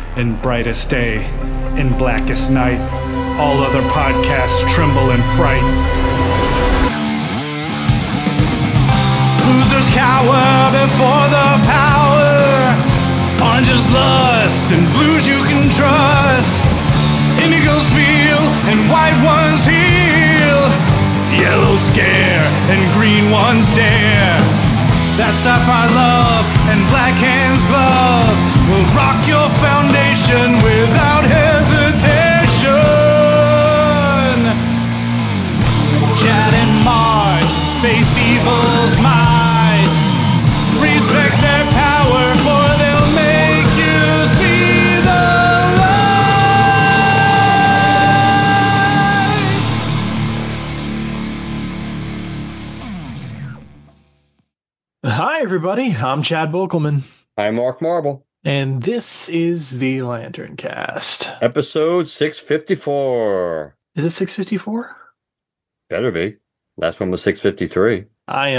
in brightest day, in blackest night. All other podcasts tremble in fright. Losers cower before the power. Oranges lust and blues you can trust. Indigos feel and white ones heal. Yellows scare and green ones dare. That sapphire love and black hands glove will rock your foundation without hesitation. Chad and Mars face evil's might. Respect their power, for they'll make you see the light. Hi, everybody. I'm Chad Vogelman. I'm Mark Marble. And this is the Lantern Cast. Episode 654. Is it 654? Better be. Last one was 653. I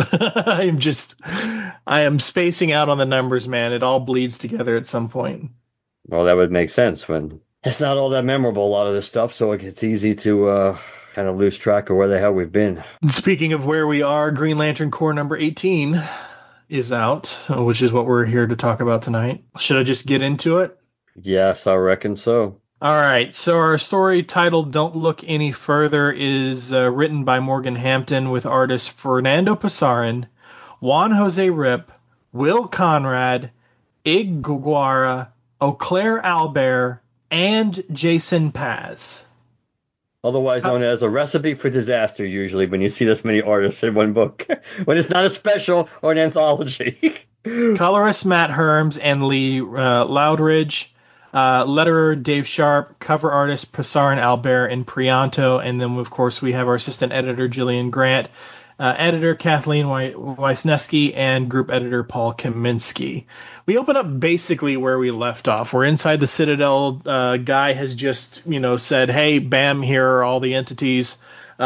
am spacing out on the numbers, man. It all bleeds together at some point. Well, that would make sense when it's not all that memorable, a lot of this stuff, so it's easy to kind of lose track of where the hell we've been. Speaking of where we are, Green Lantern Corps number 18 is out, which is what we're here to talk about tonight. Should I just get into it? Yes, I reckon so. All right, so our story titled Don't Look Any Further is written by Morgan Hampton with artists Fernando Pasarin, Juan Jose Rip, Will Conrad, Ig Guara, Auclair Albert, and Jason Paz. Otherwise known as a recipe for disaster, usually, when you see this many artists in one book. When it's not a special or an anthology. Colorist Matt Herms and Lee Loudridge. Letterer Dave Sharp, cover artist Pasarin Albert and Prianto, and then of course we have our assistant editor Jillian Grant, editor Kathleen Wisniewski, and group editor Paul Kaminsky. We open up basically where we left off. We're inside the Citadel. Guy has just said, "Hey, bam, here are all the entities."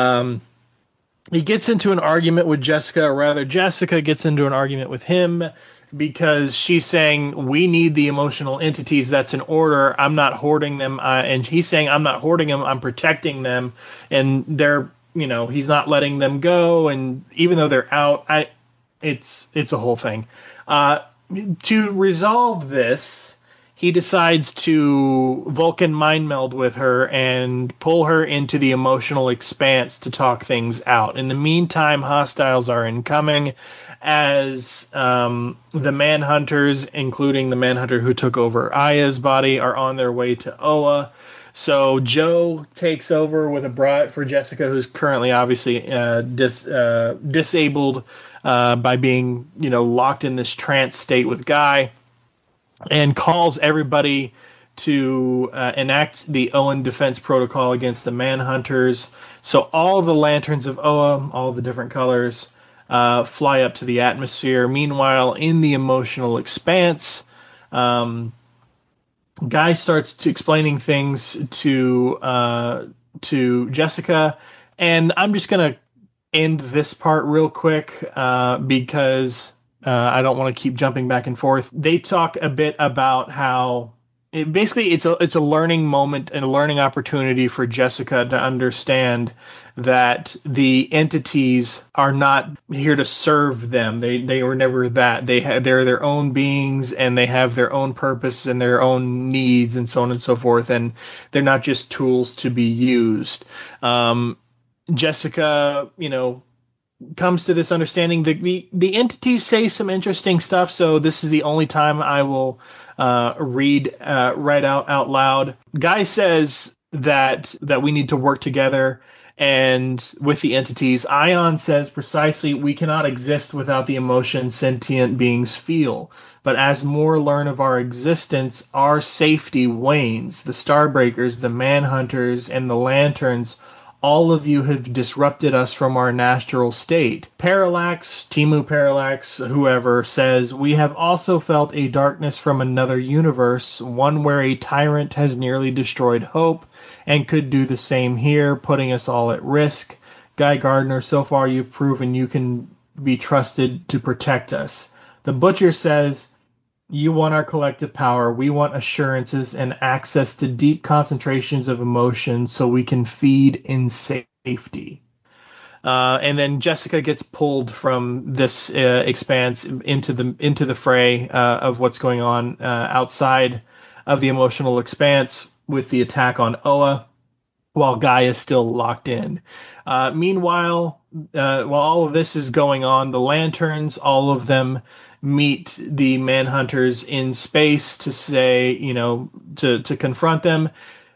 He gets into an argument with Jessica, or rather Jessica gets into an argument with him, because she's saying we need the emotional entities. That's an order. I'm not hoarding them. And he's saying I'm not hoarding them. I'm protecting them. And they're, he's not letting them go. And even though they're out, it's a whole thing. To resolve this, he decides to Vulcan mind meld with her and pull her into the emotional expanse to talk things out. In the meantime, hostiles are incoming, as the Manhunters, including the Manhunter who took over Aya's body, are on their way to Oa. So Joe takes over with a bride for Jessica, who's currently obviously disabled by being locked in this trance state with Guy, and calls everybody to enact the Oan Defense Protocol against the Manhunters. So all the lanterns of Oa, all the different colors, fly up to the atmosphere. Meanwhile, in the emotional expanse, Guy starts explaining things to Jessica, and I'm just gonna end this part real quick because I don't want to keep jumping back and forth. They talk a bit about how it's a learning moment and a learning opportunity for Jessica to understand that the entities are not here to serve them. They were never that. They're their own beings, and they have their own purpose and their own needs and so on and so forth. And they're not just tools to be used. Jessica, comes to this understanding. The entities say some interesting stuff, so this is the only time I will read right out loud. Guy says that we need to work together and with the entities. Ion says precisely, we cannot exist without the emotion sentient beings feel. But as more learn of our existence, our safety wanes. The Starbreakers, the Manhunters, and the Lanterns, all of you have disrupted us from our natural state. Parallax, Timu Parallax, whoever, says, we have also felt a darkness from another universe, one where a tyrant has nearly destroyed hope and could do the same here, putting us all at risk. Guy Gardner, so far you've proven you can be trusted to protect us. The Butcher says, You want our collective power. We want assurances and access to deep concentrations of emotion so we can feed in safety. And then Jessica gets pulled from this expanse into the fray of what's going on outside of the emotional expanse with the attack on Oa, while Guy is still locked in. Meanwhile, while all of this is going on, the Lanterns, all of them, meet the Manhunters in space to say, to confront them.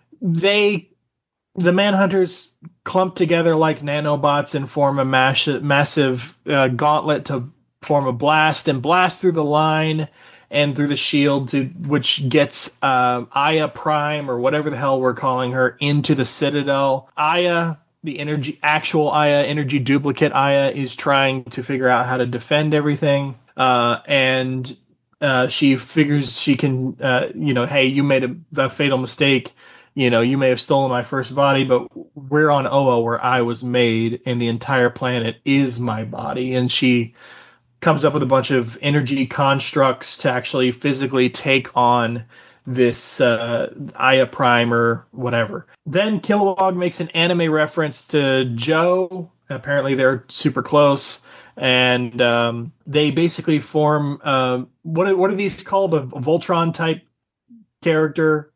The Manhunters clump together like nanobots and form a massive gauntlet to form a blast and blast through the line and through the shield, which gets Aya Prime, or whatever the hell we're calling her, into the Citadel. Aya, the actual Aya, energy duplicate Aya, is trying to figure out how to defend everything. And she figures she can, hey, you made a fatal mistake. You may have stolen my first body, but we're on Oa where I was made, and the entire planet is my body. And she comes up with a bunch of energy constructs to actually physically take on this Aya Prime or whatever. Then Kilowog makes an anime reference to Joe. Apparently they're super close. And they basically form what are these called? A Voltron type character.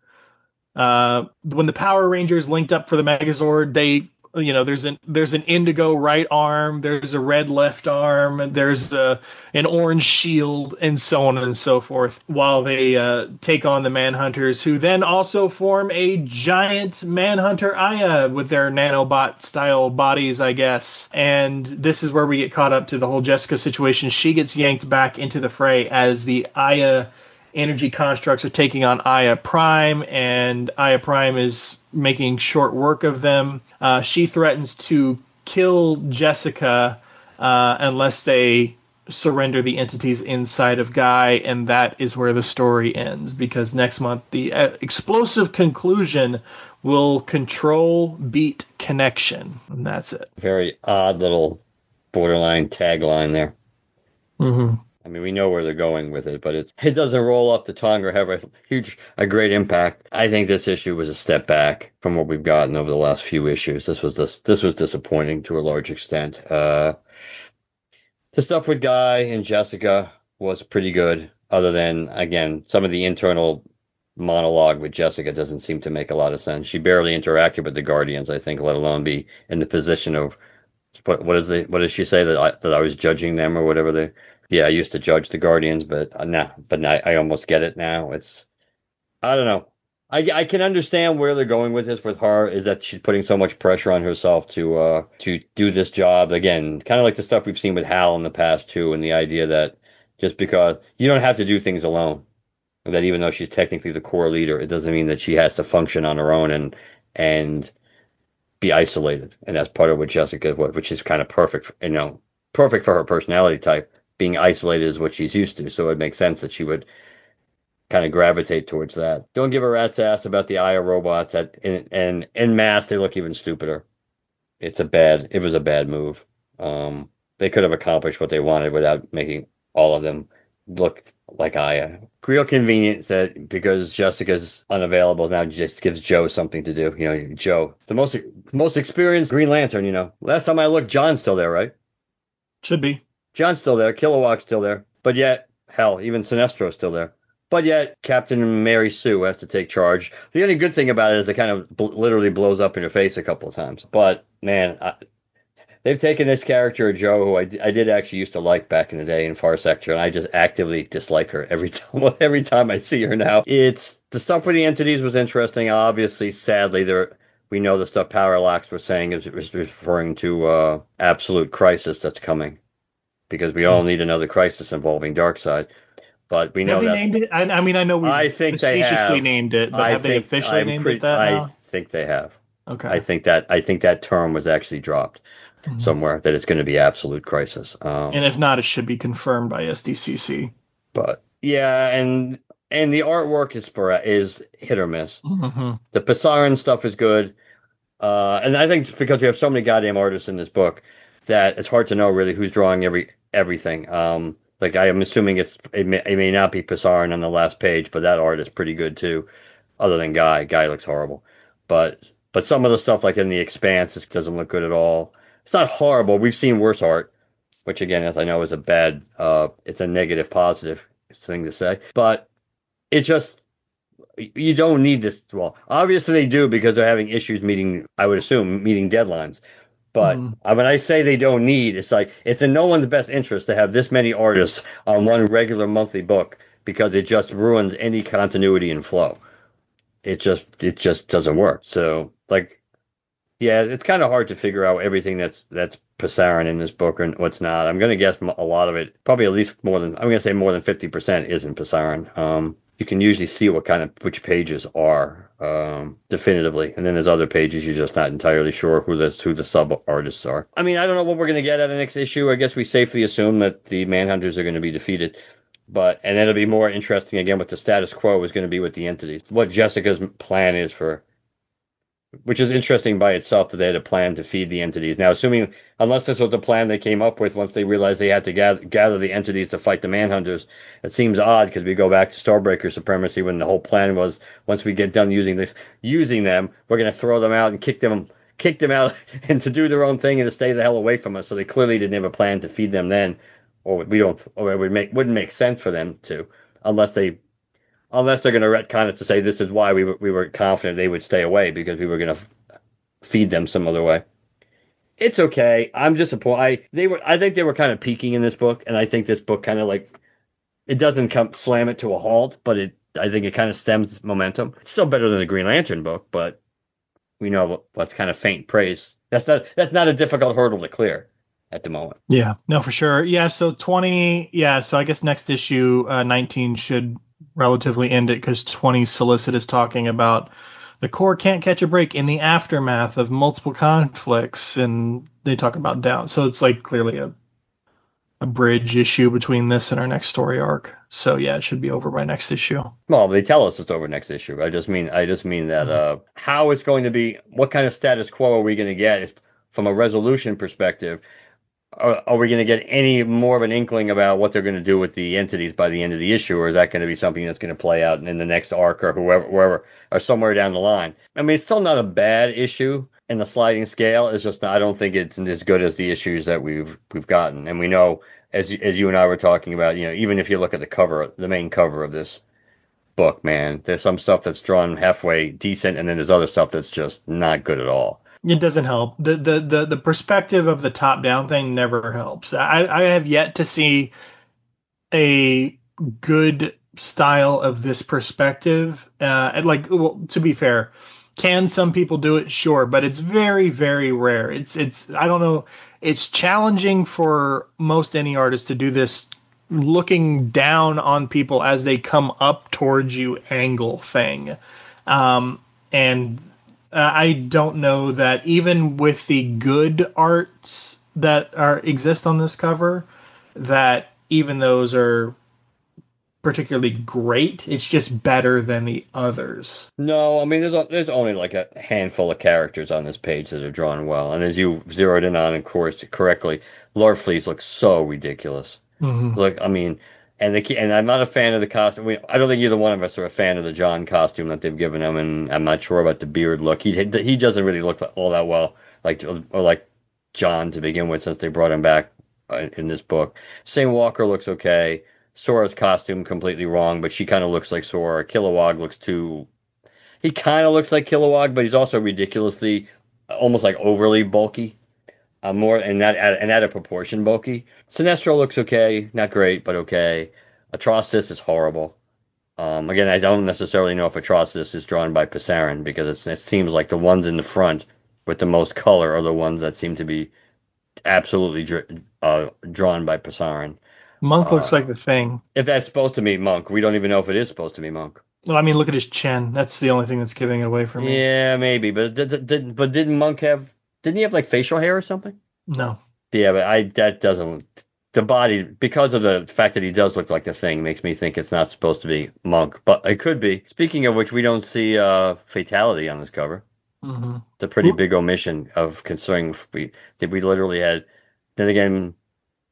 When the Power Rangers linked up for the Megazord, there's an indigo right arm, there's a red left arm, there's an orange shield, and so on and so forth, while they take on the Manhunters, who then also form a giant Manhunter Aya with their nanobot style bodies, I guess. And this is where we get caught up to the whole Jessica situation. She gets yanked back into the fray as the Aya energy constructs are taking on Aya Prime, and Aya Prime is making short work of them. She threatens to kill Jessica unless they surrender the entities inside of Guy, and that is where the story ends, because next month the explosive conclusion will control beat connection, and that's it. Very odd little borderline tagline there. Mm-hmm. I mean, we know where they're going with it, but it doesn't roll off the tongue or have a great impact. I think this issue was a step back from what we've gotten over the last few issues. This was disappointing to a large extent. The stuff with Guy and Jessica was pretty good, other than, again, some of the internal monologue with Jessica doesn't seem to make a lot of sense. She barely interacted with the Guardians, I think, let alone be in the position of what does she say, that I was judging them or whatever. Yeah, I used to judge the Guardians, but now I almost get it now. I don't know. I can understand where they're going with this with her, is that she's putting so much pressure on herself to do this job. Again, kind of like the stuff we've seen with Hal in the past too, and the idea that just because you don't have to do things alone, that even though she's technically the core leader, it doesn't mean that she has to function on her own and be isolated. And that's part of what Jessica, which is kind of perfect, perfect for her personality type. Being isolated is what she's used to, so it makes sense that she would kind of gravitate towards that. Don't give a rat's ass about the Aya robots. And en masse, they look even stupider. It was a bad move. They could have accomplished what they wanted without making all of them look like Aya. Real convenient that because Jessica's unavailable now, just gives Joe something to do. Joe, the most experienced Green Lantern. Last time I looked, John's still there, right? Should be. John's still there. Kilowog's still there. But yet, hell, even Sinestro's still there. But yet, Captain Mary Sue has to take charge. The only good thing about it is it kind of literally blows up in your face a couple of times. But, man, they've taken this character of Joe, who I did actually used to like back in the day in Far Sector, and I just actively dislike her every time I see her now. It's the stuff with the entities was interesting. Obviously, sadly, we know the stuff Parallax was saying is referring to Absolute Crisis that's coming, because we all need another crisis involving Darkseid. But we know have they that. named it? I mean, I know we facetiously named it, but have they officially named it that now? I think they have. Okay. I think that term was actually dropped somewhere, that it's going to be Absolute Crisis. And if not, it should be confirmed by SDCC. But yeah, and the artwork is hit or miss. Mm-hmm. The Pasaran stuff is good, and I think it's because we have so many goddamn artists in this book that it's hard to know really who's drawing everything. Like I'm assuming it may not be Pasarin on the last page, but that art is pretty good too. Other than Guy, Guy looks horrible. But some of the stuff like in the Expanse it doesn't look good at all. It's not horrible. We've seen worse art, which again, as I know, is a bad. It's a negative positive thing to say. But it just you don't need this. Well, obviously they do because they're having issues meeting. I would assume meeting deadlines. But Mhm. when I say they don't need, it's like it's in no one's best interest to have this many artists on one regular monthly book because it just ruins any continuity and flow. It just doesn't work. So like yeah, it's kind of hard to figure out everything that's Pasarin in this book and what's not. I'm gonna guess a lot of it, probably at least more than I'm gonna say more than 50% isn't Pasarin. You can usually see which pages are definitively, and then there's other pages you're just not entirely sure who the sub artists are. I mean, I don't know what we're gonna get at the next issue. I guess we safely assume that the Manhunters are going to be defeated. And it'll be more interesting again what the status quo is going to be with the entities. What Jessica's plan is for which is interesting by itself that they had a plan to feed the entities. Now, assuming, unless this was the plan they came up with once they realized they had to gather the entities to fight the Manhunters, it seems odd because we go back to Starbreaker Supremacy when the whole plan was once we get done using them, we're going to throw them out and kick them out and to do their own thing and to stay the hell away from us. So they clearly didn't have a plan to feed them then, or we don't, or it wouldn't make sense for them to, unless they're going to retcon it to say this is why we were confident they would stay away because we were going to feed them some other way. It's okay. I'm disappointed. I think they were kind of peaking in this book, and I think this book kind of like it doesn't come slam it to a halt, but I think it kind of stems momentum. It's still better than the Green Lantern book, but we know what's kind of faint praise. That's not a difficult hurdle to clear at the moment. Yeah, no, for sure. Yeah, so 20, yeah, so I guess next issue, 19 should relatively end it because 20 Solicit is talking about the Corps can't catch a break in the aftermath of multiple conflicts, and they talk about down. So it's like clearly a bridge issue between this and our next story arc. So yeah, it should be over by next issue. Well, they tell us it's over next issue. I just mean that Mhm. how it's going to be, what kind of status quo are we going to get from a resolution perspective? Are we going to get any more of an inkling about what they're going to do with the entities by the end of the issue, or is that going to be something that's going to play out in the next arc or wherever, or somewhere down the line? I mean, it's still not a bad issue in the sliding scale. It's just I don't think it's as good as the issues that we've gotten, and we know as you and I were talking about, even if you look at the cover, the main cover of this book, man, there's some stuff that's drawn halfway decent, and then there's other stuff that's just not good at all. It doesn't help. The perspective of the top down thing never helps. I have yet to see a good style of this perspective. And like, well, to be fair, can some people do it? Sure, but it's very, very rare. I don't know. It's challenging for most any artist to do this looking down on people as they come up towards you angle thing. And I don't know that even with the good arts that exist on this cover, that even those are particularly great. It's just better than the others. No, I mean there's only like a handful of characters on this page that are drawn well, and as you zeroed in on, of course, correctly, Larfleeze looks so ridiculous. Hmm. Look, I mean, and I'm not a fan of the costume. I don't think either one of us are a fan of the John costume that they've given him, and I'm not sure about the beard look. He doesn't really look all that well like John to begin with since they brought him back in this book. Sam Walker looks okay. Sora's costume completely wrong, but she kind of looks like Sora. Kilowog looks too he kind of looks like Kilowog, but he's also ridiculously, almost like overly bulky. More and out of proportion bulky. Sinestro looks okay, not great, but okay. Atrocitus is horrible. Again, I don't necessarily know if Atrocitus is drawn by Pasarin because it seems like the ones in the front with the most color are the ones that seem to be absolutely drawn by Pasarin. Monk looks like Uh, the Thing. if that's supposed to be Monk, we don't even know if it is supposed to be Monk. Well, I mean, look at his chin. That's the only thing that's giving it away for me. Yeah, maybe, but didn't Monk have? Didn't he have like facial hair or something? No. Yeah, but that doesn't. The body, because of the fact that he does look like the Thing, makes me think it's not supposed to be Monk, but it could be. Speaking of which, we don't see Fatality on this cover. Hmm. It's a pretty big omission of considering we literally had. Then again,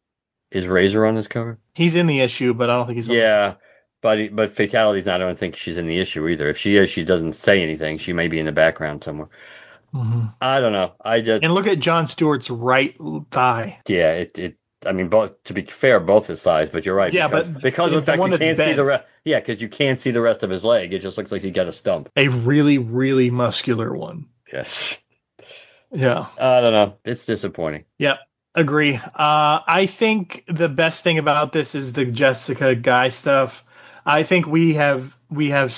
Is Razor on this cover? He's in the issue, but I don't think he's on the cover. Yeah, but Fatality's not. I don't think she's in the issue either. If she is, she doesn't say anything. She may be in the background somewhere. Hmm. I don't know. I just And look at John Stewart's right thigh. yeah. I mean, both to be fair, both his thighs. But you're right Yeah, but because of the the fact one you that's can't see the bent, rest. Yeah, because you can't see the rest of his leg. It just looks like he got a stump. a really, really muscular one. Yes. Yeah. I don't know. It's disappointing. Yep. Agree. I think the best thing about this is the Jessica Guy stuff. I think we have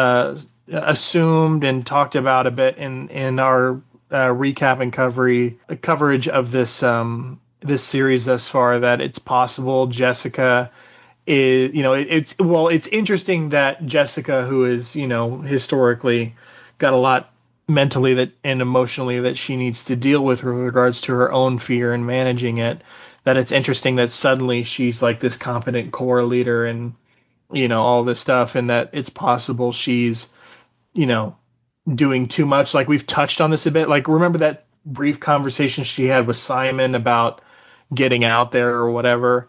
assumed and talked about a bit in our recap and coverage of this series thus far that it's possible Jessica is, it's interesting that Jessica, who is, historically got a lot mentally that and emotionally that she needs to deal with regards to her own fear and managing it, that it's interesting that suddenly she's like this competent core leader and, all this stuff, and that it's possible she's, you know, doing too much. Like we've touched on this a bit. Like remember that brief conversation she had with Simon about getting out there or whatever,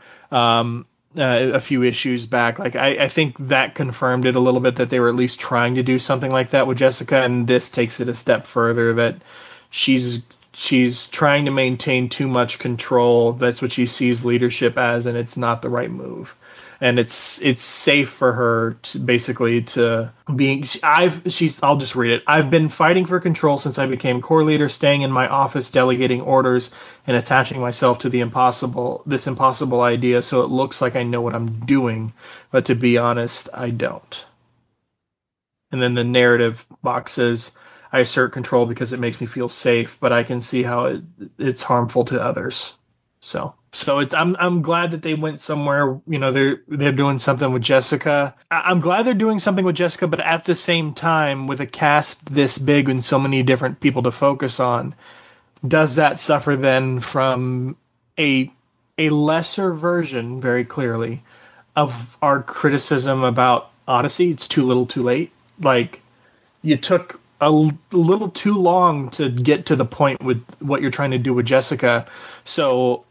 a few issues back. Like I think that confirmed it a little bit that they were at least trying to do something like that with Jessica, and this takes it a step further that she's she's trying to maintain too much control. That's what she sees leadership as, and it's not the right move. And it's safe for her to basically to being I'll just read it. I've been fighting for control since I became core leader, staying in my office, delegating orders, and attaching myself to this impossible idea so it looks like I know what I'm doing, but to be honest, I don't. And then the narrative box says, I assert control because it makes me feel safe, but I can see how it's harmful to others. So I'm glad that they went somewhere. They're doing something with Jessica. I'm glad they're doing something with Jessica, but at the same time, with a cast this big and so many different people to focus on, does that suffer then from a a lesser version, very clearly, of our criticism about Odyssey? It's too little, too late. Like you took little too long to get to the point with what you're trying to do with Jessica. So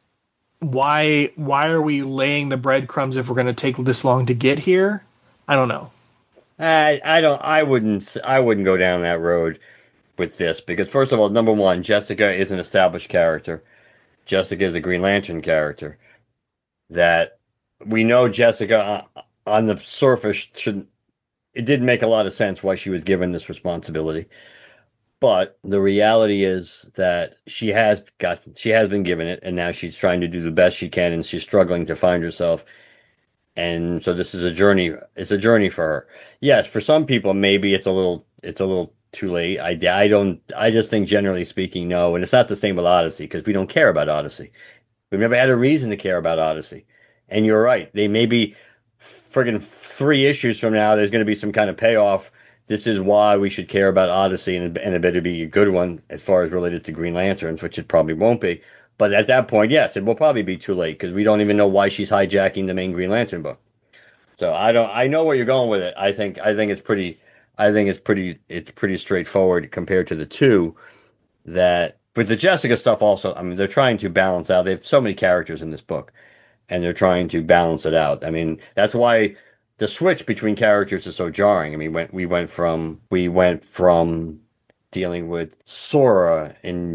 why are we laying the breadcrumbs if we're going to take this long to get here? I don't know. I don't. I wouldn't go down that road with this because first of all, number one, Jessica is an established character. Jessica is a Green Lantern character that we know Jessica on the surface should. It didn't make a lot of sense why she was given this responsibility. But the reality is that she has been given it, and now she's trying to do the best she can, and she's struggling to find herself. And so this is a journey. It's a journey for her. Yes, for some people maybe it's a little too late. I don't. I just think generally speaking, no. And it's not the same with Odyssey because we don't care about Odyssey. We've never had a reason to care about Odyssey. And you're right. They may be friggin' 3 issues from now. There's going to be some kind of payoff. This is why we should care about Odyssey, and it better be a good one as far as related to Green Lanterns, which it probably won't be. But at that point, yes, it will probably be too late because we don't even know why she's hijacking the main Green Lantern book. So I don't. I know where you're going with it. I think it's pretty. I think it's pretty straightforward compared to the two that with the Jessica stuff also. I mean, they're trying to balance out. They have so many characters in this book and they're trying to balance it out. I mean, that's why the switch between characters is so jarring. I mean, we went from dealing with Sora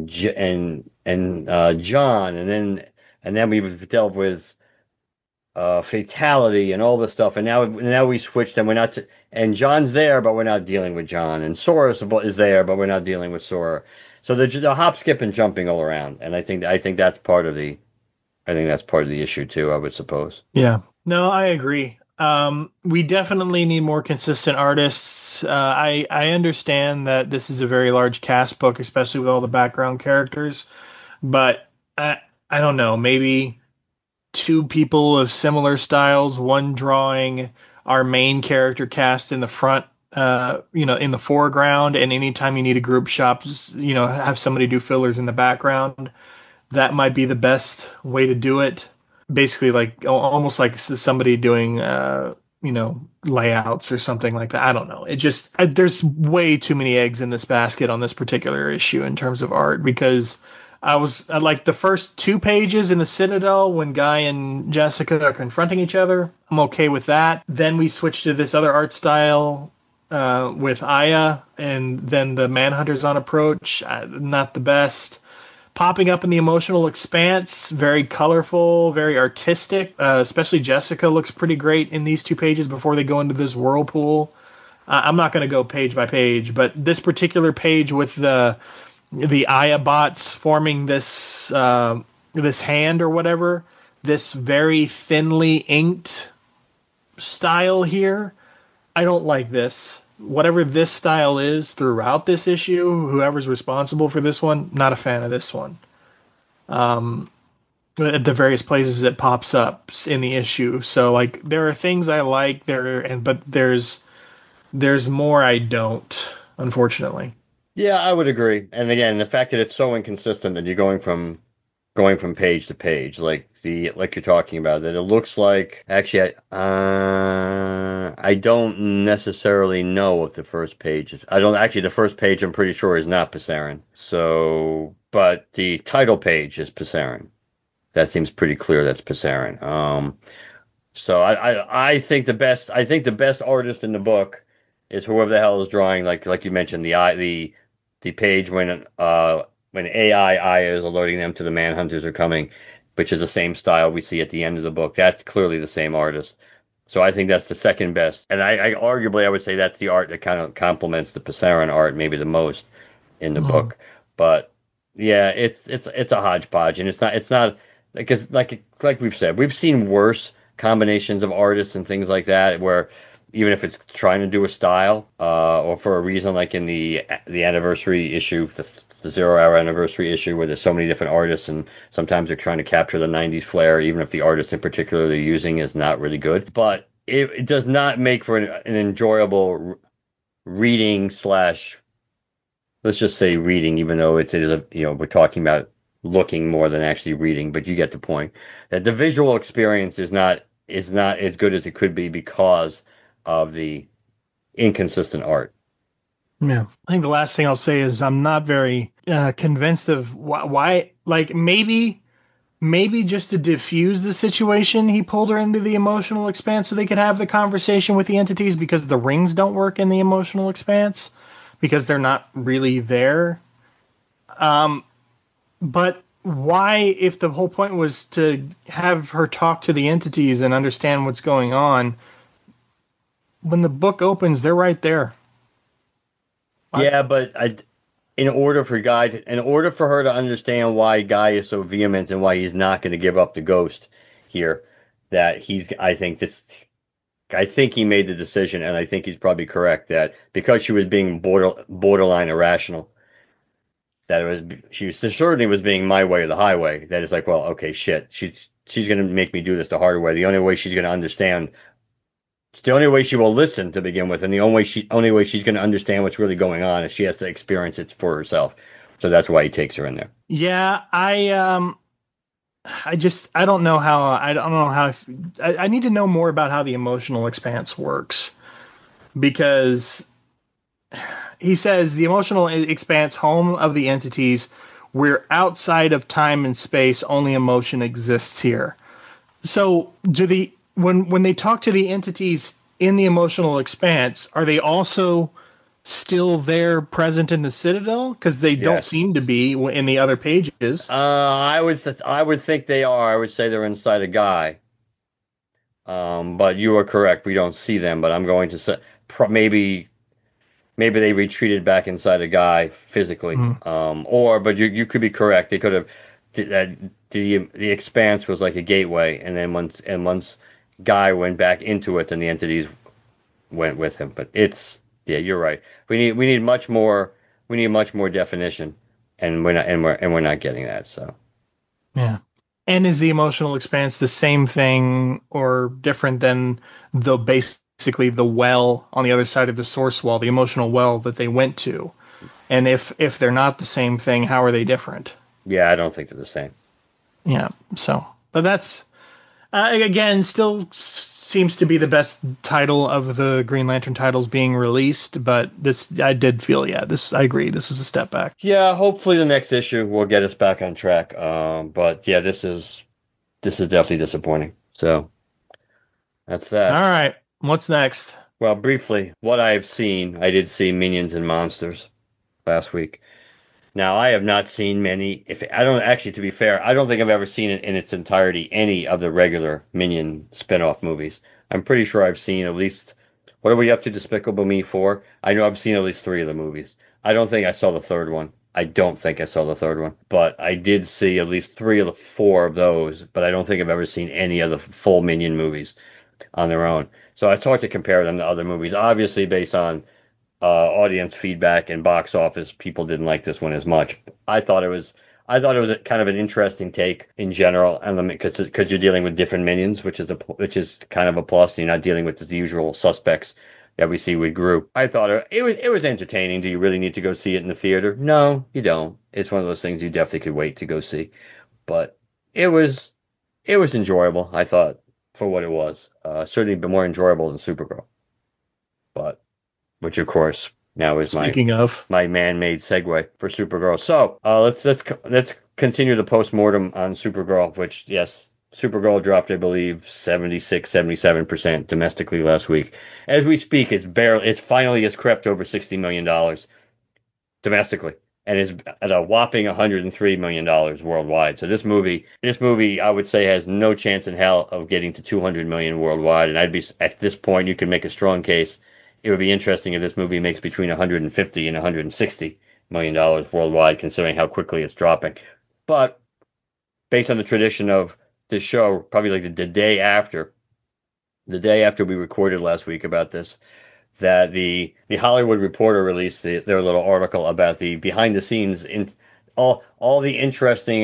and John, and then we've dealt with Fatality and all this stuff, and now we switched, and we're not. And John's there, but we're not dealing with John, and Sora is there, but we're not dealing with Sora. So the hop, skip, and jumping all around, and I think that's part of the issue too, I would suppose. Yeah. No, I agree. We definitely need more consistent artists. I understand that this is a very large cast book, especially with all the background characters, but I don't know. Maybe two people of similar styles, one drawing our main character cast in the front, in the foreground, and anytime you need a group shot, have somebody do fillers in the background. That might be the best way to do it. Basically, like almost like somebody doing, layouts or something like that. I don't know. It just there's way too many eggs in this basket on this particular issue in terms of art because I was like the first 2 pages in the Citadel when Guy and Jessica are confronting each other. I'm okay with that. Then we switch to this other art style with Aya, and then the Manhunters on approach. Not the best. Popping up in the Emotional Expanse, very colorful, very artistic. Especially Jessica looks pretty great in these 2 pages before they go into this whirlpool. I'm not going to go page by page, but this particular page with the Aya bots forming this this hand or whatever, this very thinly inked style here, I don't like this. Whatever this style is throughout this issue, whoever's responsible for this one, not a fan of this one. At the various places it pops up in the issue. So like there are things I like there, but there's more I don't, unfortunately. Yeah, I would agree. And again, the fact that it's so inconsistent that you're going from page to page, like you're talking about, that it looks like actually I don't necessarily know if the first page is, I don't actually the first page I'm pretty sure is not Pasarin. So, but the title page is Pasarin. That seems pretty clear that's Pasarin. So I think the best artist in the book is whoever the hell is drawing, like you mentioned, the page when AI Aya is alerting them to the Manhunters are coming, which is the same style we see at the end of the book. That's clearly the same artist. So I think that's the second best, and I would say that's the art that kind of complements the Pasarin art maybe the most in the Mm. book. But yeah, it's a hodgepodge, and it's not because like we've said, we've seen worse combinations of artists and things like that where even if it's trying to do a style or for a reason, like in the anniversary issue, the 0 Hour anniversary issue, where there's so many different artists and sometimes they're trying to capture the 90s flair, even if the artist in particular they're using is not really good. But it does not make for an enjoyable reading slash, let's just say reading, even though it is we're talking about looking more than actually reading, but you get the point. That the visual experience is not as good as it could be because of the inconsistent art. Yeah. I think the last thing I'll say is I'm not very convinced of why, like maybe just to diffuse the situation, he pulled her into the Emotional Expanse so they could have the conversation with the entities because the rings don't work in the Emotional Expanse because they're not really there. But why, if the whole point was to have her talk to the entities and understand what's going on, when the book opens, they're right there. I, Yeah, but in order for her to understand why Guy is so vehement and why he's not going to give up the ghost here, that I think he made the decision, and I think he's probably correct that because she was being borderline irrational, that she certainly was being my way or the highway. That is like, well, okay, shit, she's gonna make me do this the harder way. The only way she's gonna understand, the only way she will listen to begin with, and the only way she's gonna understand what's really going on is she has to experience it for herself. So that's why he takes her in there. yeah, I don't know how I need to know more about how the Emotional Expanse works because he says the Emotional Expanse, home of the entities, we're outside of time and space, only emotion exists here. So do the when they talk to the entities in the Emotional Expanse, are they also still there present in the Citadel? Because they don't Yes. seem to be in the other pages. I would think they are. I would say they're inside a guy. But you are correct. We don't see them. But I'm going to say maybe they retreated back inside a guy physically. Mm. But you could be correct. They could have the expanse was like a gateway, and then once Guy went back into it, then the entities went with him. But yeah, you're right. We need much more definition, and we're not getting that. So Yeah. And is the Emotional Expanse the same thing or different than the basically the well on the other side of the source wall, the emotional well that they went to? And if they're not the same thing, how are they different? yeah, I don't think they're the same. Yeah. So, but that's again still seems to be the best title of the Green Lantern titles being released, but this I did feel, I agree, this was a step back. Yeah, hopefully the next issue will get us back on track. But yeah, this is definitely disappointing. So that's All that. right, what's next? Well, briefly, what I've seen, I did see Minions and Monsters last week. Now, I have not seen many. If I don't actually, to be fair, I don't think I've ever seen it in its entirety, any of the regular Minion spin-off movies. I'm pretty sure I've seen at least, what are we up to Despicable Me 4? I know I've seen at least 3 of the movies. I don't think I saw the third one. I don't think I saw the third one, but I did see at least 3 of the 4 of those, but I don't think I've ever seen any of the full Minion movies on their own. So I tried to compare them to other movies, obviously based on audience feedback and box office. People didn't like this one as much. I thought it was a kind of an interesting take in general, and because you're dealing with different minions, which is kind of a plus. You're not dealing with the usual suspects that we see with Group. I thought it was entertaining. Do you really need to go see it in the theater? No, you don't. It's one of those things you definitely could wait to go see. But it was enjoyable, I thought, for what it was. Certainly been more enjoyable than Supergirl. But which of course now is Speaking of, my man-made segue for Supergirl. So let's continue the post-mortem on Supergirl, which yes, Supergirl dropped, I believe, 76-77% domestically last week. As we speak, it finally has crept over $60 million domestically, and is at a whopping $103 million worldwide. So this movie, I would say, has no chance in hell of getting to 200 million worldwide. And I'd be, at this point, you can make a strong case. It would be interesting if this movie makes between 150 and 160 million dollars worldwide, considering how quickly it's dropping. But based on the tradition of this show, probably like the day after we recorded last week about this, that the Hollywood Reporter released their little article about the behind the scenes in all the interesting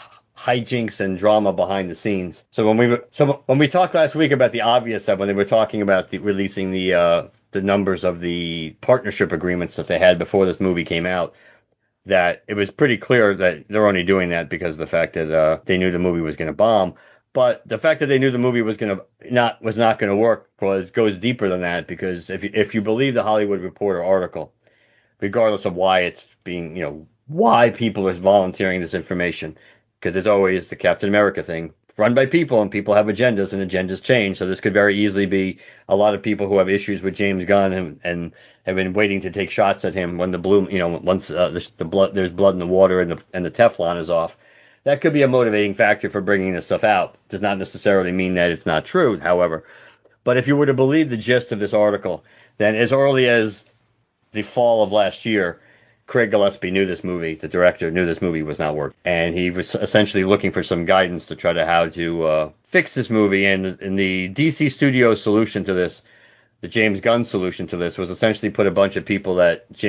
hijinks and drama behind the scenes. So when we talked last week about the obvious stuff, when they were talking about releasing the numbers of the partnership agreements that they had before this movie came out, that it was pretty clear that they're only doing that because of the fact that they knew the movie was going to bomb. But the fact that they knew the movie was not going to work goes deeper than that, because if you believe the Hollywood Reporter article, regardless of why it's being, why people are volunteering this information, because there's always the Captain America thing, run by people, and people have agendas, and agendas change. So this could very easily be a lot of people who have issues with James Gunn and have been waiting to take shots at him when once there's blood in the water and the Teflon is off. That could be a motivating factor for bringing this stuff out. Does not necessarily mean that it's not true, however. But if you were to believe the gist of this article, then as early as the fall of last year, Craig Gillespie knew this movie. The director knew this movie was not working, and he was essentially looking for some guidance to try to how to fix this movie. And the DC Studios solution to this, the James Gunn solution to this, was essentially put a bunch of people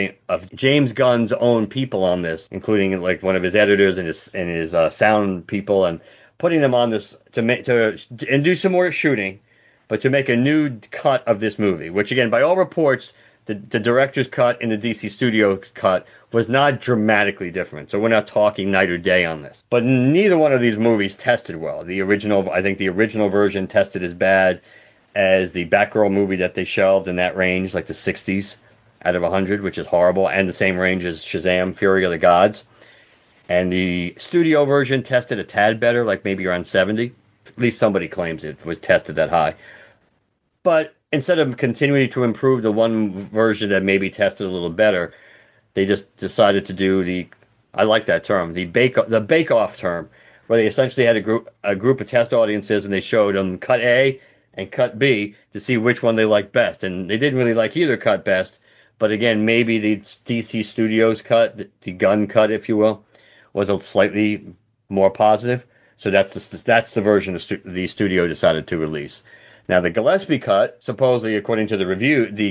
of James Gunn's own people on this, including like one of his editors and his sound people, and putting them on this and do some more shooting, but to make a new cut of this movie, which again, by all reports, the director's cut and the DC Studios cut was not dramatically different. So we're not talking night or day on this. But neither one of these movies tested well. I think the original version tested as bad as the Batgirl movie that they shelved, in that range, like the 60s out of 100, which is horrible, and the same range as Shazam! Fury of the Gods. And the studio version tested a tad better, like maybe around 70. At least somebody claims it was tested that high. But instead of continuing to improve the one version that maybe tested a little better, they just decided to do I like that term, the bake off term, where they essentially had a group of test audiences, and they showed them cut A and cut B to see which one they liked best. And they didn't really like either cut best, but again, maybe the DC Studios cut, the Gunn cut, if you will, was a slightly more positive. So that's the version the studio decided to release. Now the Gillespie cut, supposedly according to the review, the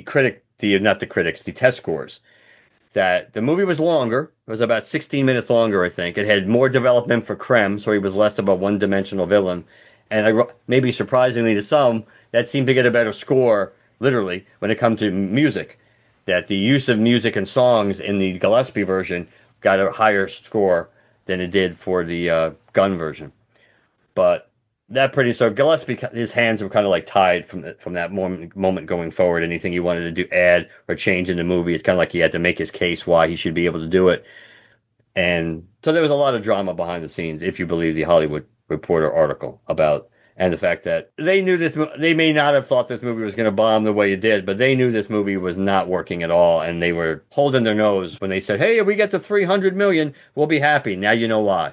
test scores, that the movie was longer. It was about 16 minutes longer, I think. It had more development for Krem, so he was less of a one-dimensional villain. And maybe surprisingly to some, that seemed to get a better score, literally, when it comes to music. That the use of music and songs in the Gillespie version got a higher score than it did for the Gunn version. But So Gillespie, his hands were kind of like tied from that moment going forward. Anything he wanted to do, add or change in the movie, it's kind of like he had to make his case why he should be able to do it. And so there was a lot of drama behind the scenes, if you believe the Hollywood Reporter article about, and the fact that they knew they may not have thought this movie was going to bomb the way it did, but they knew this movie was not working at all, and they were holding their nose when they said, "Hey, if we get to 300 million, we'll be happy." Now you know why.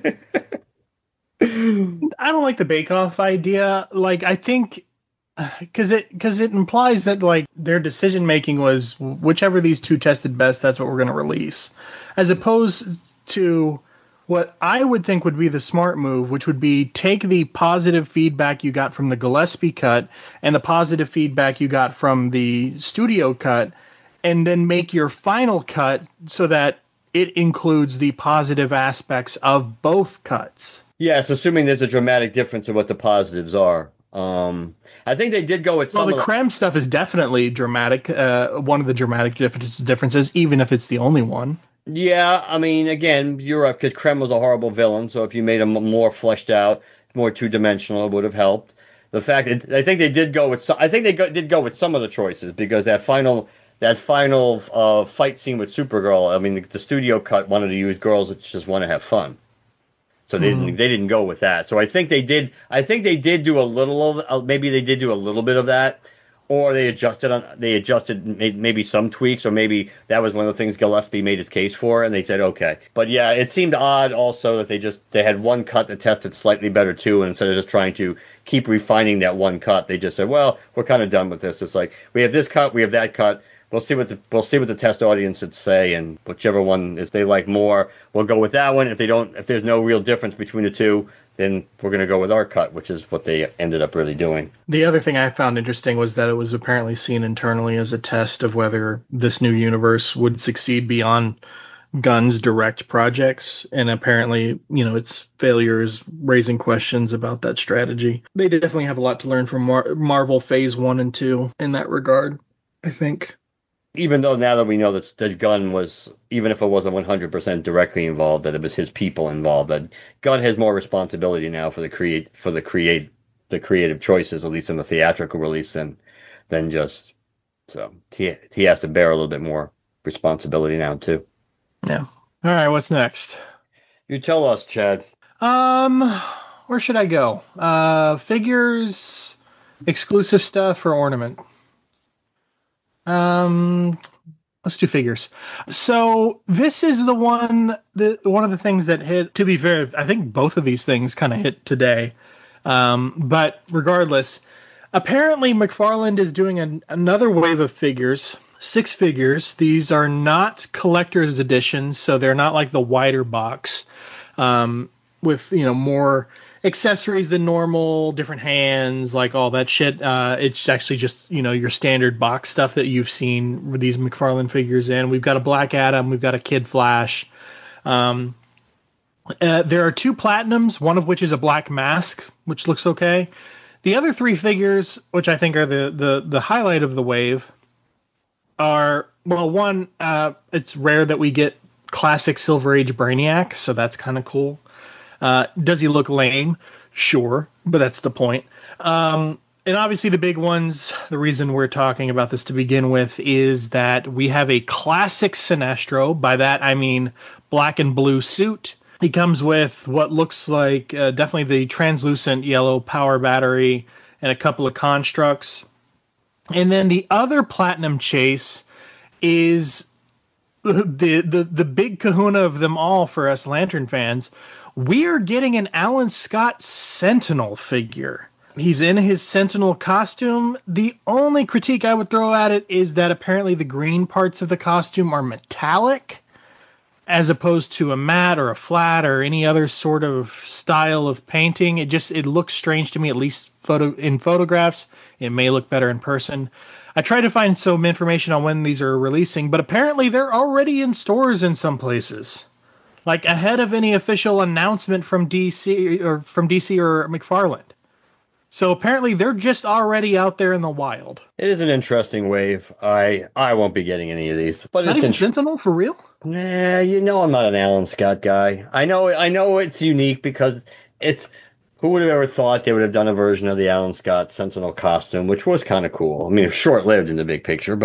I don't like the bake-off idea. Like, I think because it implies that like their decision making was whichever these two tested best, that's what we're going to release, as opposed to what I would think would be the smart move, which would be take the positive feedback you got from the Gillespie cut and the positive feedback you got from the studio cut, and then make your final cut so that it includes the positive aspects of both cuts. Yes, assuming there's a dramatic difference in what the positives are. I think they did go with Well, some the of the. creme stuff is definitely dramatic. One of the dramatic differences, even if it's the only one. Yeah, I mean, again, you're right because Krem was a horrible villain. So if you made him more fleshed out, more two-dimensional, it would have helped. The fact that I think they did go with I think did go with some of the choices because that final fight scene with Supergirl. I mean, the studio cut wanted to use girls that just want to have fun. So they didn't go with that. So I think they did. I think they did do a little of maybe they did do a little bit of that, or they adjusted maybe some tweaks, or maybe that was one of the things Gillespie made his case for, and they said okay. But yeah, it seemed odd also that they had one cut that tested slightly better too, and instead of just trying to keep refining that one cut, they just said, well, we're kind of done with this. It's like we have this cut, we have that cut. We'll see what the test audience would say, and whichever one is they like more, we'll go with that one. If there's no real difference between the two, then we're going to go with our cut, which is what they ended up really doing. The other thing I found interesting was that it was apparently seen internally as a test of whether this new universe would succeed beyond Gunn's direct projects, and apparently, its failure is raising questions about that strategy. They definitely have a lot to learn from Marvel Phase 1 and 2 in that regard, I think. Even though now that we know that Gunn was, even if it wasn't 100% directly involved, that it was his people involved, that Gunn has more responsibility now for the creative choices, at least in the theatrical release, than just so he has to bear a little bit more responsibility now too. Yeah. All right. What's next? You tell us, Chad. Where should I go? Figures, exclusive stuff, or ornament? Let's do figures. So this is the one of the things that hit. To be fair, I think both of these things kind of hit today. But regardless, apparently McFarlane is doing another wave of figures, 6 figures. These are not collector's editions, so they're not like the wider box with more accessories than normal, different hands, like all that shit. It's actually just your standard box stuff that you've seen with these McFarlane figures in. We've got a Black Adam, we've got a Kid Flash. There are 2 platinums, one of which is a Black Mask, which looks okay. The other 3 figures, which I think are the highlight of the wave, are, well, one, it's rare that we get classic Silver Age Brainiac, so that's kind of cool. Does he look lame? Sure, but that's the point. And obviously the big ones, the reason we're talking about this to begin with is that we have a classic Sinestro. By that I mean black and blue suit. He comes with what looks like definitely the translucent yellow power battery and a couple of constructs. And then the other platinum chase is the big kahuna of them all for us Lantern fans. We're getting an Alan Scott Sentinel figure. He's in his Sentinel costume. The only critique I would throw at it is that apparently the green parts of the costume are metallic, as opposed to a matte or a flat or any other sort of style of painting. It looks strange to me, at least in photographs. It may look better in person. I tried to find some information on when these are releasing, but apparently they're already in stores in some places, like ahead of any official announcement from DC or McFarlane. So apparently they're just already out there in the wild. It is an interesting wave. I won't be getting any of these, but Not it's even Sentinel for real? Nah, I'm not an Alan Scott guy. I know it's unique because it's Who would have ever thought they would have done a version of the Alan Scott Sentinel costume, which was kind of cool. I mean, short-lived in the big picture,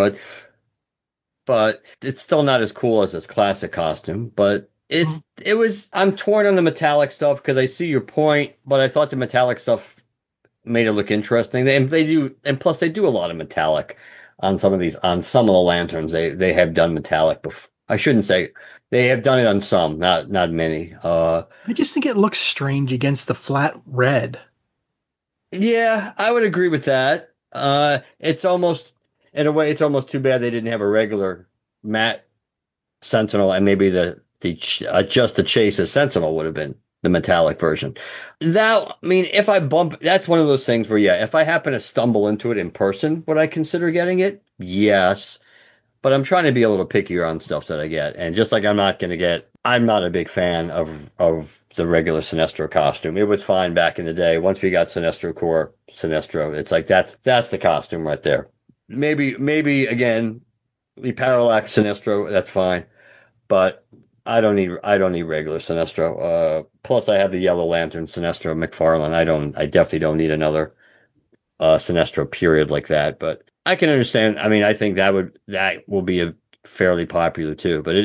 but it's still not as cool as this classic costume. But it was. I'm torn on the metallic stuff because I see your point, but I thought the metallic stuff made it look interesting. And they do, and plus they do a lot of metallic on some of the lanterns. They have done metallic before. I shouldn't say they have done it on some, not many. I just think it looks strange against the flat red. Yeah, I would agree with that. It's almost, in a way, it's almost too bad they didn't have a regular matte Sentinel, and maybe just the Chase's Sentinel would have been the metallic version. That, I mean, if I bump, that's one of those things where, yeah, if I happen to stumble into it in person, would I consider getting it? Yes. But I'm trying to be a little pickier on stuff that I get. And just like I'm not a big fan of the regular Sinestro costume. It was fine back in the day. Once we got Sinestro Corps, Sinestro, it's like that's the costume right there. Maybe again, the Parallax Sinestro, that's fine. But I don't need regular Sinestro. Plus I have the Yellow Lantern Sinestro McFarlane. I definitely don't need another Sinestro period like that. But I can understand. I mean, I think that will be a fairly popular too. But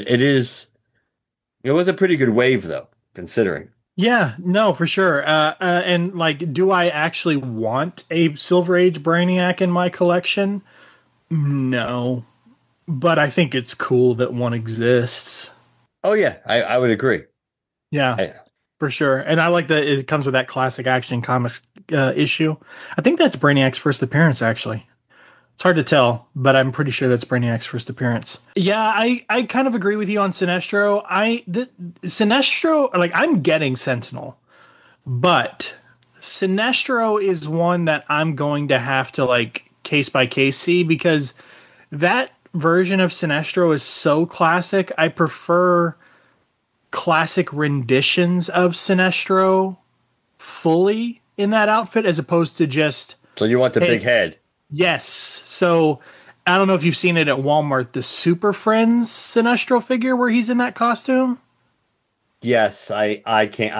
it was a pretty good wave though, considering. Yeah, no, for sure. And like, do I actually want a Silver Age Brainiac in my collection? No, but I think it's cool that one exists. Oh yeah, I would agree. Yeah, for sure. And I like that it comes with that classic Action Comics issue. I think that's Brainiac's first appearance, actually. It's hard to tell, but I'm pretty sure that's Brainiac's first appearance. Yeah, I kind of agree with you on Sinestro. Sinestro, like, I'm getting Sentinel, but Sinestro is one that I'm going to have to, like, case by case see, because that version of Sinestro is so classic. I prefer classic renditions of Sinestro fully in that outfit as opposed to just. So you want the big head? Yes. So I don't know if you've seen it at Walmart, the Super Friends Sinestro figure where he's in that costume. Yes, I can't.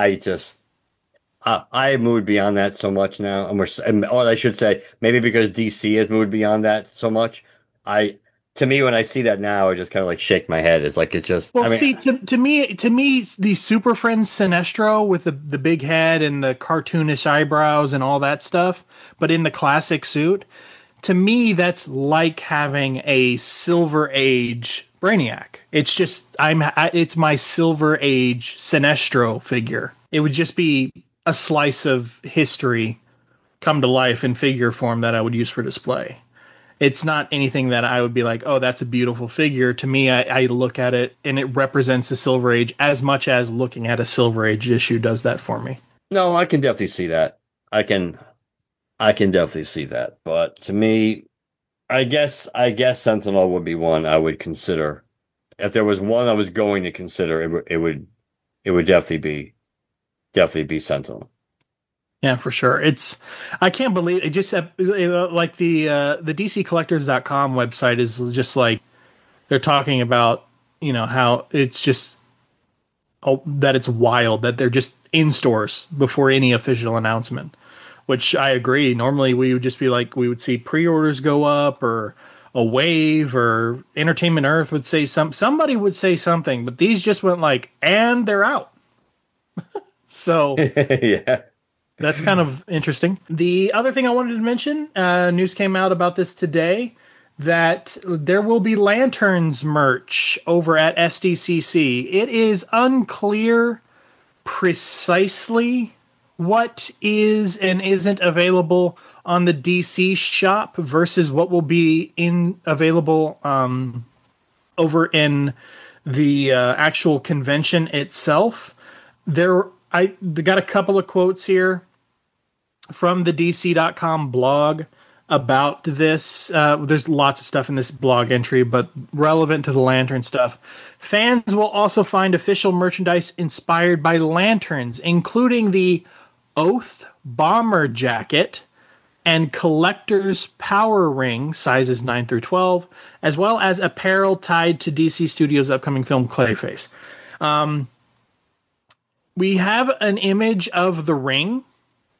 I moved beyond that so much now, or I should say, maybe because DC has moved beyond that so much. To me, when I see that now, I just kind of like shake my head. It's like it's just. Well, I mean, see, to me, the Super Friends Sinestro with the big head and the cartoonish eyebrows and all that stuff, but in the classic suit, to me, that's like having a Silver Age Brainiac. It's just it's my Silver Age Sinestro figure. It would just be a slice of history come to life in figure form that I would use for display. It's not anything that I would be like, oh, that's a beautiful figure. To me, I look at it and it represents the Silver Age as much as looking at a Silver Age issue does that for me. no, I can definitely see that. I can definitely see that. But to me, I guess Sentinel would be one I would consider. If there was one I was going to consider, it would definitely be Sentinel. Yeah, for sure. I can't believe it. Just like the DCCollectors.com website is just like they're talking about, how it's just that it's wild that they're just in stores before any official announcement, which I agree. Normally we would just be like, we would see pre-orders go up or a wave or Entertainment Earth would say somebody would say something, but these just went like, and they're out. So Yeah. that's kind of interesting. The other thing I wanted to mention, news came out about this today, that there will be Lanterns merch over at SDCC. It is unclear precisely what is and isn't available on the DC shop versus what will be available over in the actual convention itself. I got a couple of quotes here from the DC.com blog about this. There's lots of stuff in this blog entry, but relevant to the Lantern stuff. Fans will also find official merchandise inspired by Lanterns, including the Oath bomber jacket and collector's power ring, sizes 9 through 12, as well as apparel tied to DC Studios' upcoming film Clayface. We have an image of the ring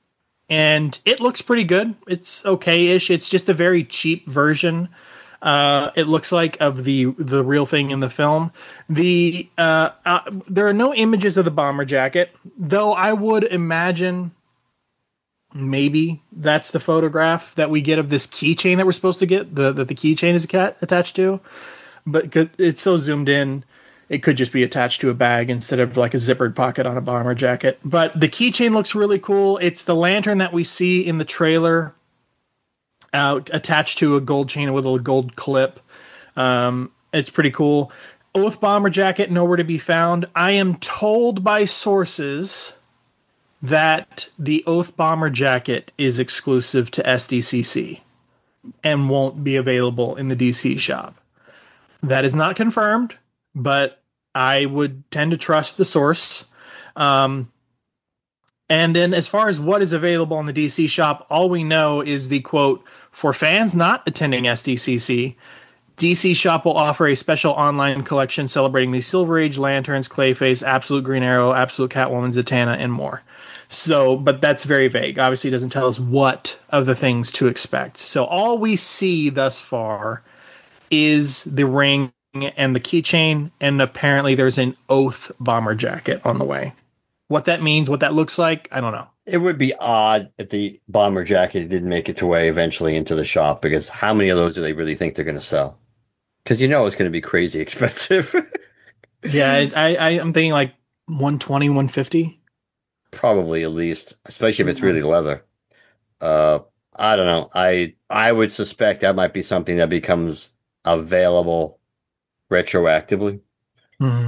and it looks pretty good. It's okay-ish. It's just a very cheap version. It looks like of the real thing in the film. There are no images of the bomber jacket, though I would imagine maybe that's the photograph that we get of this keychain that we're supposed to get, that the keychain is attached to. But it's so zoomed in, it could just be attached to a bag instead of like a zippered pocket on a bomber jacket. But the keychain looks really cool. It's the lantern that we see in the trailer, attached to a gold chain with a gold clip. It's pretty cool. Oath bomber jacket, nowhere to be found. I am told by sources that the Oath bomber jacket is exclusive to SDCC and won't be available in the DC shop. That is not confirmed, but I would tend to trust the source. And then as far as what is available in the DC shop, all we know is the quote, for fans not attending SDCC, DC shop will offer a special online collection celebrating the Silver Age Lanterns, Clayface, Absolute Green Arrow, Absolute Catwoman, Zatanna, and more. So, but that's very vague. Obviously, it doesn't tell us what of the things to expect. So all we see thus far is the ring and the keychain, and apparently there's an Oath bomber jacket on the way. What that means, what that looks like, I don't know. It would be odd if the bomber jacket didn't make its way eventually into the shop, because how many of those do they really think they're going to sell? Because it's going to be crazy expensive. Yeah, I'm thinking like 120, 150. Probably, at least, especially if it's really leather. I don't know. I would suspect that might be something that becomes available retroactively. Mm-hmm.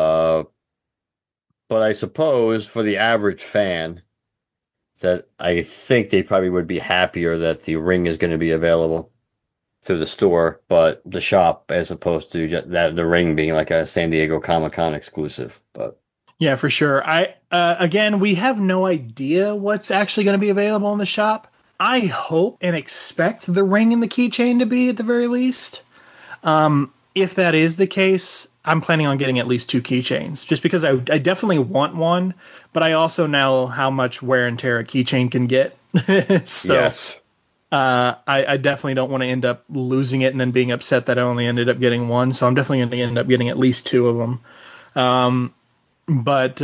But I suppose for the average fan, that I think they probably would be happier that the ring is going to be available through the store, but the shop, as opposed to just that the ring being like a San Diego Comic-Con exclusive. But yeah, for sure. Again, we have no idea what's actually going to be available in the shop. I hope and expect the ring and the keychain to be at the very least. If that is the case, I'm planning on getting at least 2 keychains, just because I definitely want one, but I also know how much wear and tear a keychain can get. So, yes. I definitely don't want to end up losing it and then being upset that I only ended up getting one. So I'm definitely going to end up getting at least 2 of them. But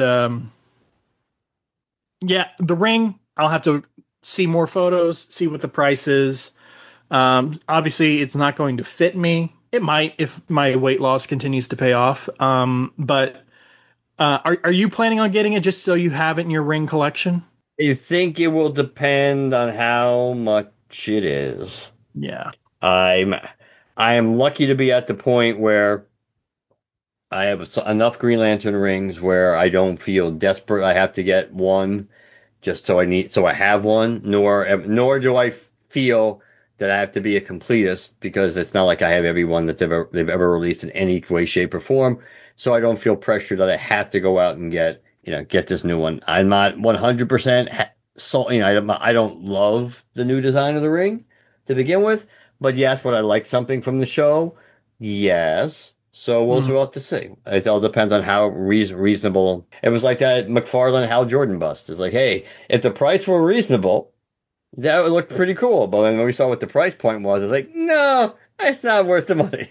yeah, the ring, I'll have to see more photos, see what the price is. Obviously, it's not going to fit me. It might if my weight loss continues to pay off. But are you planning on getting it just so you have it in your ring collection? I think it will depend on how much it is. Yeah. I am lucky to be at the point where I have enough Green Lantern rings where I don't feel desperate. I have to get one just so I have one. Nor do I feel that I have to be a completist, because it's not like I have every one that they've ever released in any way, shape, or form. So I don't feel pressure that I have to go out and get this new one. I'm not 100% I don't love the new design of the ring to begin with, but yes, would I like something from the show? Yes. So we'll have to see. It all depends on how reasonable. It was like that McFarlane Hal Jordan bust. It's like, hey, if the price were reasonable, that would look pretty cool. But when we saw what the price point was, it's like, no, it's not worth the money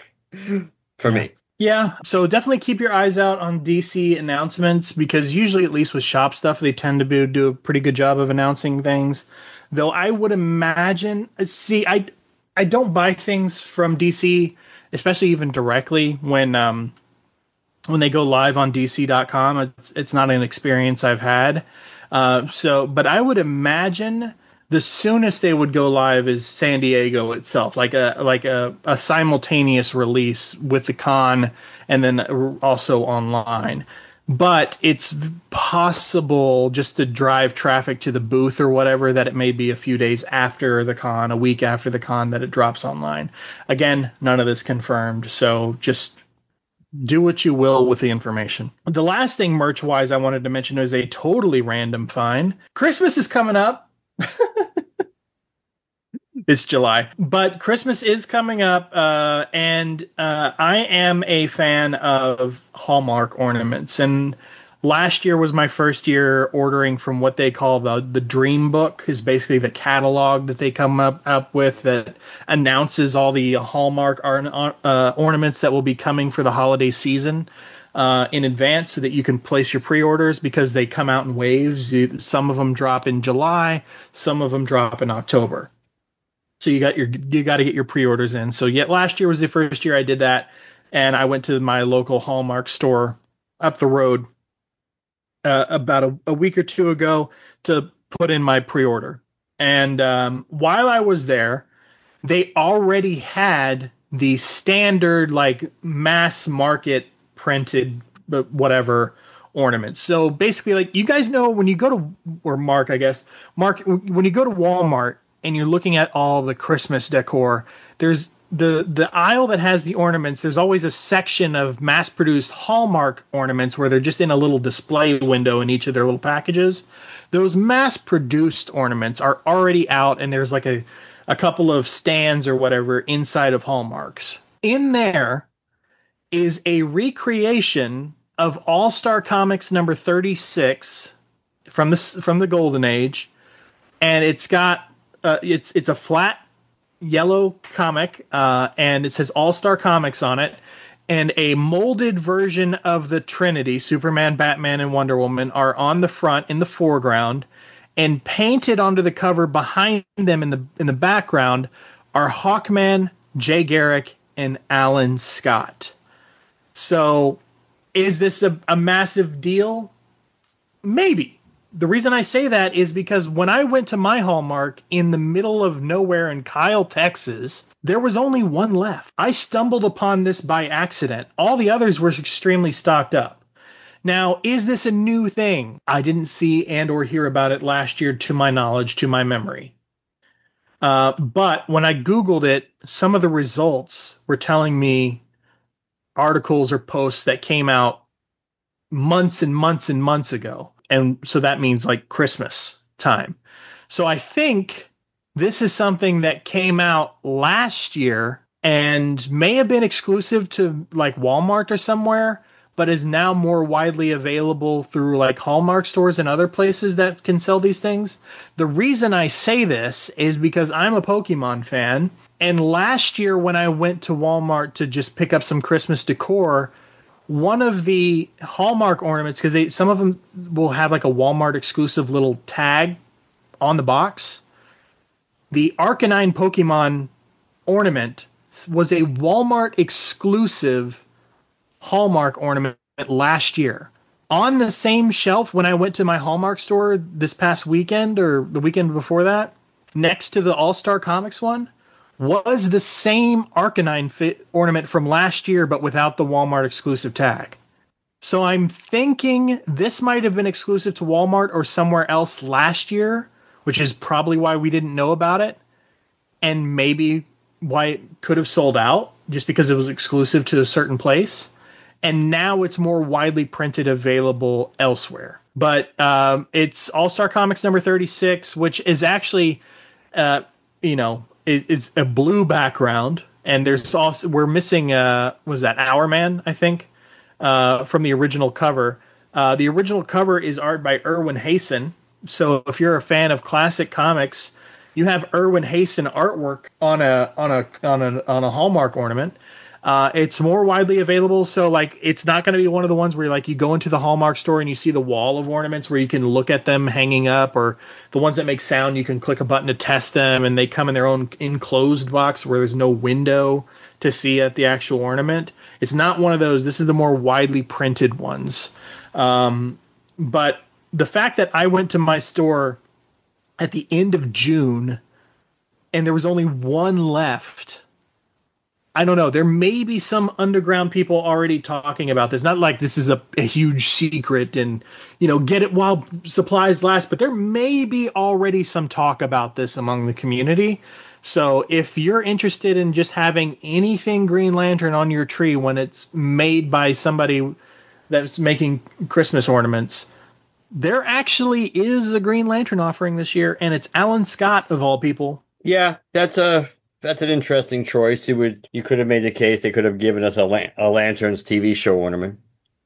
for me. Yeah, so definitely keep your eyes out on DC announcements, because usually, at least with shop stuff, they tend to do a pretty good job of announcing things. Though I would imagine, I don't buy things from DC, especially even directly when they go live on DC.com. It's not an experience I've had. But I would imagine the soonest they would go live is San Diego itself, like a simultaneous release with the con and then also online. But it's possible, just to drive traffic to the booth or whatever, that it may be a few days after the con, a week after the con, that it drops online. Again, none of this confirmed, so just do what you will with the information. The last thing merch-wise I wanted to mention is a totally random find. Christmas is coming up. It's July, but Christmas is coming up, and I am a fan of Hallmark ornaments, and Last year was my first year ordering from what they call the Dream Book, is basically the catalog that they come up with that announces all the Hallmark ornaments that will be coming for the holiday season in advance, so that you can place your pre-orders, because they come out in waves. Some of them drop in July, some of them drop in October. So you got to get your pre-orders in. So last year was the first year I did that, and I went to my local Hallmark store up the road about a week or two ago to put in my pre-order. And while I was there, they already had the standard like mass market printed whatever ornaments. So basically, like, you guys know when you go to, or Mark, I guess, Mark, when you go to Walmart and you're looking at all the Christmas decor, there's the aisle that has the ornaments. There's always a section of mass-produced Hallmark ornaments where they're just in a little display window in each of their little packages. Those mass-produced ornaments are already out, and there's like a couple of stands or whatever inside of Hallmarks. In there is a recreation of All-Star Comics number 36 from the Golden Age, and it's got it's a flat yellow comic, and it says All-Star Comics on it, and a molded version of the Trinity, Superman, Batman, and Wonder Woman, are on the front in the foreground, and painted onto the cover behind them in the background are Hawkman, Jay Garrick, and Alan Scott. So is this a massive deal? Maybe. The reason I say that is because when I went to my Hallmark in the middle of nowhere in Kyle, Texas, there was only one left. I stumbled upon this by accident. All the others were extremely stocked up. Now, is this a new thing? I didn't see and or hear about it last year, to my knowledge, to my memory. But when I Googled it, some of the results were telling me articles or posts that came out months and months and months ago. And so that means like Christmas time. So I think this is something that came out last year and may have been exclusive to like Walmart or somewhere, but is now more widely available through like Hallmark stores and other places that can sell these things. The reason I say this is because I'm a Pokemon fan. And last year when I went to Walmart to just pick up some Christmas decor, one of the Hallmark ornaments, because some of them will have like a Walmart exclusive little tag on the box. The Arcanine Pokemon ornament was a Walmart exclusive Hallmark ornament last year. On the same shelf when I went to my Hallmark store this past weekend or the weekend before that, next to the All-Star Comics one, was the same Arcanine ornament from last year, but without the Walmart exclusive tag. So I'm thinking this might have been exclusive to Walmart or somewhere else last year, which is probably why we didn't know about it, and maybe why it could have sold out, just because it was exclusive to a certain place. And now it's more widely printed, available elsewhere. But it's All-Star Comics number 36, which is actually, it's a blue background, and there's also, we're missing was that Hourman, I think, from the original cover. The original cover is art by Erwin Hasen. So if you're a fan of classic comics, you have Erwin Hasen artwork on a Hallmark ornament. It's more widely available, so like it's not going to be one of the ones where like you go into the Hallmark store and you see the wall of ornaments where you can look at them hanging up, or the ones that make sound you can click a button to test them, and they come in their own enclosed box where there's no window to see at the actual ornament. It's not one of those. This is the more widely printed ones. But the fact that I went to my store at the end of June and there was only one left, I don't know. There may be some underground people already talking about this. Not like this is a huge secret and, get it while supplies last. But there may be already some talk about this among the community. So if you're interested in just having anything Green Lantern on your tree when it's made by somebody that's making Christmas ornaments, there actually is a Green Lantern offering this year. And it's Alan Scott, of all people. Yeah, that's an interesting choice. You could have made the case they could have given us a Lanterns TV show ornament.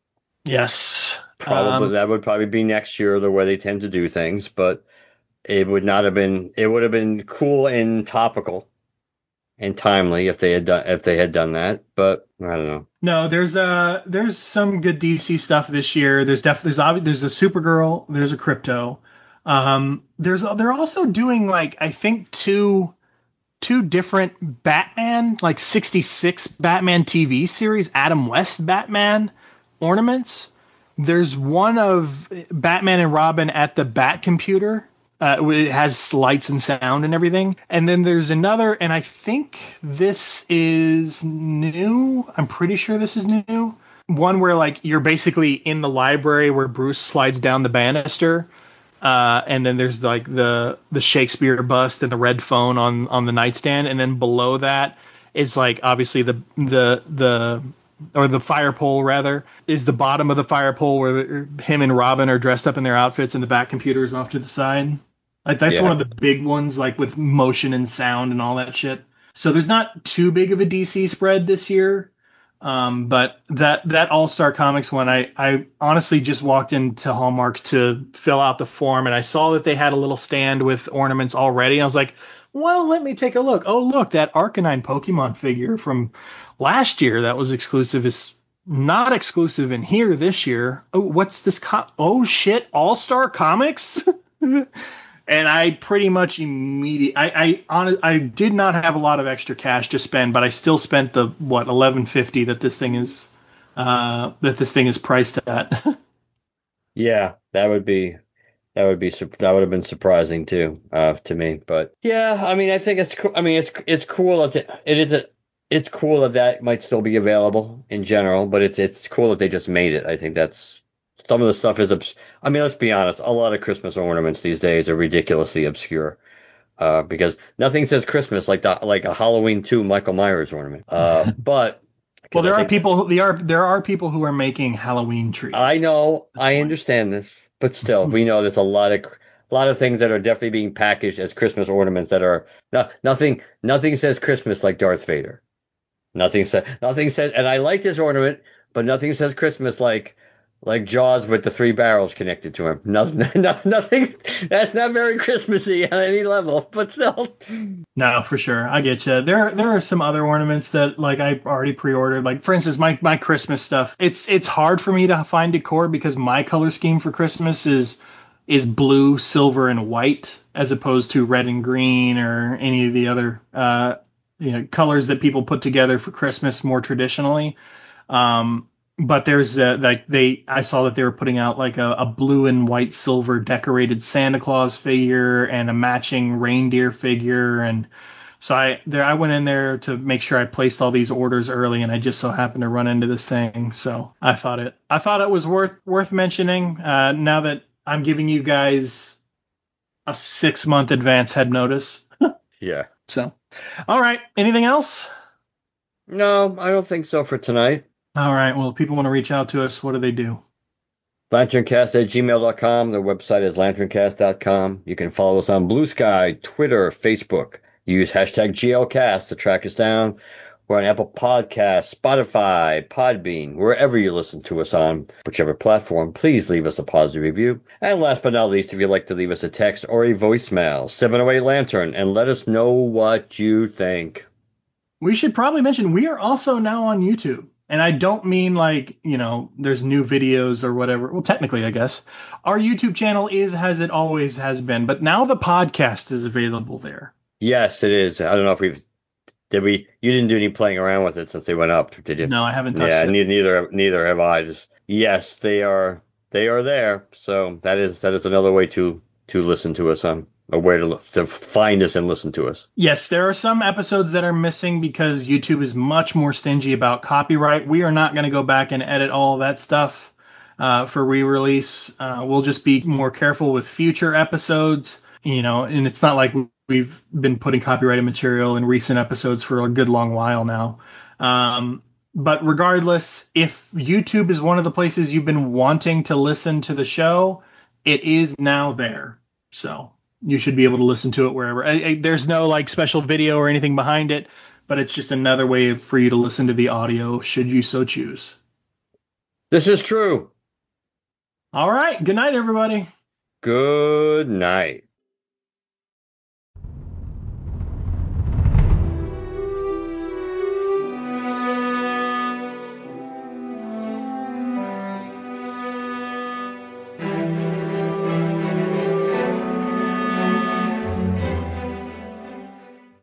Yes. Probably that would probably be next year the way they tend to do things, but it would not have been. It would have been cool and topical and timely if they had done that. But I don't know. No, there's some good DC stuff this year. There's a Supergirl, there's a Crypto. They're also doing like I think two different Batman, like 66 Batman TV series, Adam West Batman ornaments. There's one of Batman and Robin at the Bat computer. It has lights and sound and everything. And then there's another, and I think this is new. I'm pretty sure this is new. One where like you're basically in the library where Bruce slides down the banister. And then there's like the Shakespeare bust and the red phone on the nightstand, and then below that is like obviously the fire pole rather is the bottom of the fire pole where him and Robin are dressed up in their outfits and the back computer is off to the side. Like that's one Yeah. of the big ones, like with motion and sound and all that shit. So there's not too big of a DC spread this year. But that All Star Comics one, I honestly just walked into Hallmark to fill out the form, and I saw that they had a little stand with ornaments already. I was like, well, let me take a look. Oh, look, that Arcanine Pokemon figure from last year that was exclusive is not exclusive in here this year. Oh, what's this? Oh shit, All Star Comics. And I pretty much immediately, I did not have a lot of extra cash to spend, but I still spent the what 11.50 that this thing is priced at. Yeah, that would have been surprising too, to me. But yeah, I mean, I think it's cool. I mean, it's cool that it's cool that that might still be available in general, but it's cool that they just made it. I think that's some of the stuff is. I mean, let's be honest. A lot of Christmas ornaments these days are ridiculously obscure. Because nothing says Christmas like a Halloween 2 Michael Myers ornament. But Well, because I think there are people who are making Halloween I trees know, at this I point. understand this, but still, we know there's a lot of things that are definitely being packaged as Christmas ornaments that are nothing says Christmas like Darth Vader. Nothing says, and I like this ornament, but nothing says Christmas like Jaws with the three barrels connected to him. Nothing. That's not very Christmassy on any level, but still. No, for sure. I get you. There are some other ornaments that like I already pre-ordered. Like for instance, my Christmas stuff. It's hard for me to find decor because my color scheme for Christmas is blue, silver, and white as opposed to red and green or any of the other colors that people put together for Christmas more traditionally. But there's like I saw that they were putting out like a blue and white silver decorated Santa Claus figure and a matching reindeer figure, and so I went in there to make sure I placed all these orders early, and I just so happened to run into this thing. So I thought it was worth mentioning. Now that I'm giving you guys a 6 month advance head notice. Yeah. So, all right. Anything else? No, I don't think so for tonight. All right. Well, if people want to reach out to us, what do they do? LanternCast@gmail.com. The website is lanterncast.com. You can follow us on Blue Sky, Twitter, Facebook. Use hashtag GLCast to track us down. We're on Apple Podcasts, Spotify, Podbean, wherever you listen to us on, whichever platform. Please leave us a positive review. And last but not least, if you'd like to leave us a text or a voicemail, 708 Lantern, and let us know what you think. We should probably mention we are also now on YouTube. And I don't mean like, there's new videos or whatever. Well, technically, I guess. Our YouTube channel is as it always has been, but now the podcast is available there. Yes, it is. I don't know if you didn't do any playing around with it since they went up, did you? No, I haven't touched Yeah, it. neither have I. Just yes, they are there. So that is another way to listen to us on a way to find us and listen to us. Yes, there are some episodes that are missing because YouTube is much more stingy about copyright. We are not going to go back and edit all that stuff for re-release. We'll just be more careful with future episodes, and it's not like we've been putting copyrighted material in recent episodes for a good long while now. But regardless, if YouTube is one of the places you've been wanting to listen to the show, it is now there. So you should be able to listen to it wherever. There's no like special video or anything behind it, but it's just another way for you to listen to the audio should you so choose. This is true. All right. Good night, everybody. Good night.